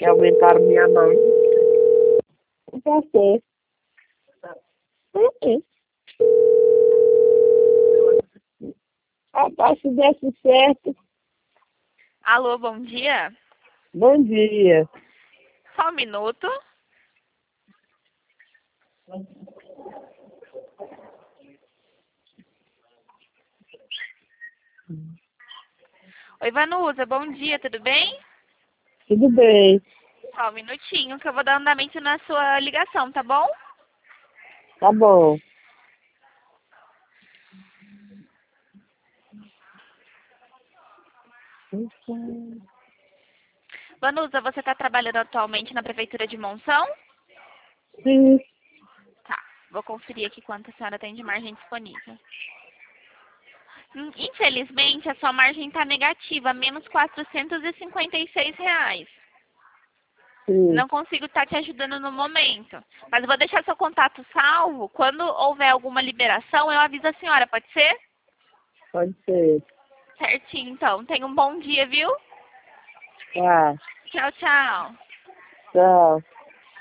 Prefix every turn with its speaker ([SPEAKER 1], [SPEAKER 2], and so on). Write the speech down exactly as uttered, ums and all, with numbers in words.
[SPEAKER 1] que aumentaram minha mão. Não pode ser. Uhum. Rapaz, se desse certo.
[SPEAKER 2] Alô, bom dia.
[SPEAKER 1] Bom dia.
[SPEAKER 2] Só um minuto. Oi, Vanusa, bom dia, tudo bem?
[SPEAKER 1] Tudo bem.
[SPEAKER 2] Só um minutinho que eu vou dar andamento na sua ligação, tá bom?
[SPEAKER 1] Tá bom.
[SPEAKER 2] Vanusa, você está trabalhando atualmente na Prefeitura de Monção?
[SPEAKER 1] Sim.
[SPEAKER 2] Tá, vou conferir aqui quanto a senhora tem de margem disponível. Hum, Infelizmente, a sua margem está negativa, menos quatrocentos e cinquenta e seis reais.
[SPEAKER 1] Sim.
[SPEAKER 2] Não consigo estar te ajudando no momento. Mas eu vou deixar seu contato salvo. Quando houver alguma liberação, eu aviso a senhora, pode ser?
[SPEAKER 1] Pode ser.
[SPEAKER 2] Certinho, então. Tenha um bom dia, viu?
[SPEAKER 1] Tá.
[SPEAKER 2] Tchau, tchau.
[SPEAKER 1] Tchau.